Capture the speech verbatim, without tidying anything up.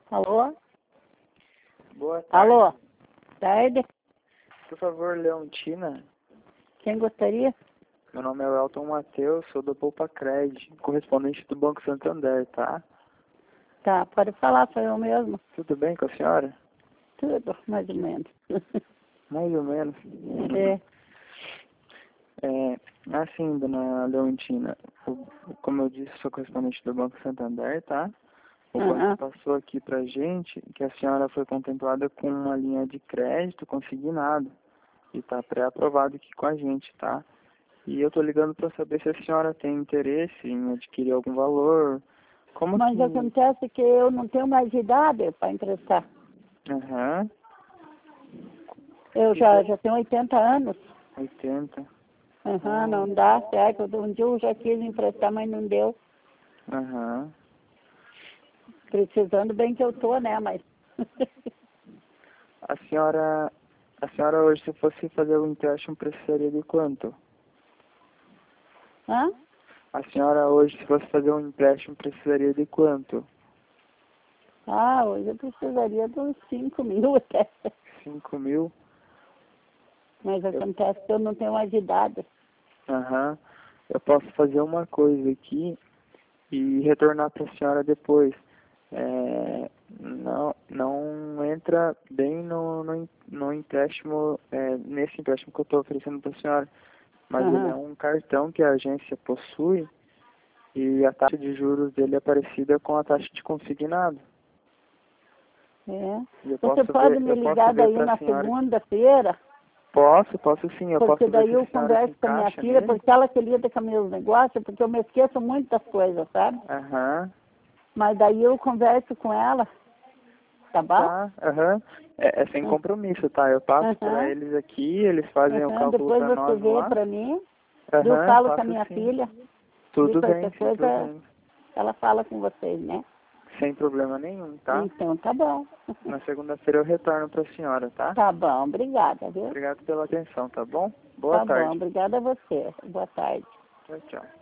Alô? Boa tarde. Alô? Tarde? Por favor, Leontina. Quem gostaria? Meu nome é Elton Matheus, sou do Poupa Cred, correspondente do Banco Santander, tá? Tá, pode falar, sou eu mesmo. Tudo bem com a senhora? Tudo, mais ou menos. Mais ou menos. É. É, assim, dona Leontina, o- como eu disse, sou correspondente do Banco Santander, tá? O Aham. banco passou aqui pra gente que a senhora foi contemplada com uma linha de crédito consignado e tá pré-aprovado aqui com a gente, tá? E eu tô ligando para saber se a senhora tem interesse em adquirir algum valor. Como Mas que... acontece que eu não tenho mais idade para emprestar. Aham. Eu já, já tenho oitenta anos. oitenta. Aham, não dá certo. Um dia eu já quis emprestar, mas não deu. Aham. Precisando bem que eu tô, né? Mas. A senhora... A senhora hoje, se fosse fazer um empréstimo, precisaria de quanto? Hã? A senhora hoje, se fosse fazer um empréstimo, precisaria de quanto? Ah, hoje eu precisaria de uns cinco mil até. Cinco mil? Mas acontece que eu não tenho mais idade. Aham. Eu posso fazer uma coisa aqui e retornar para a senhora depois. É, não, não entra bem no, no, em- no empréstimo, é, nesse empréstimo que eu estou oferecendo para a senhora, mas ele é Aham. um cartão que a agência possui e a taxa de juros dele é parecida com a taxa de consignado. É. E eu Você posso pode ver, me eu posso ligar ver daí para a na senhora. segunda-feira, Posso, posso sim, eu porque posso ver daí se a eu senhora se converso com a minha encaixa filha, nele. porque ela que lida com meus negócios, porque eu me esqueço muitas coisas, sabe? Aham. Mas daí eu converso com ela, tá bom? Tá, aham. É, é sem compromisso, tá? Eu passo para Aham, eles aqui, eles fazem o aham. cálculo Depois para você nós vê lá. pra mim, eu Aham, falo com a passo minha sim. filha, e Tudo bem, qualquer tudo coisa bem. ela fala com vocês, né? Sem problema nenhum, tá? Então tá bom. Na segunda-feira eu retorno para a senhora, tá? Tá bom, obrigada, viu? Obrigado pela atenção, tá bom? Boa Tá bom, tarde. obrigada a você. Boa tarde. Tchau, tchau.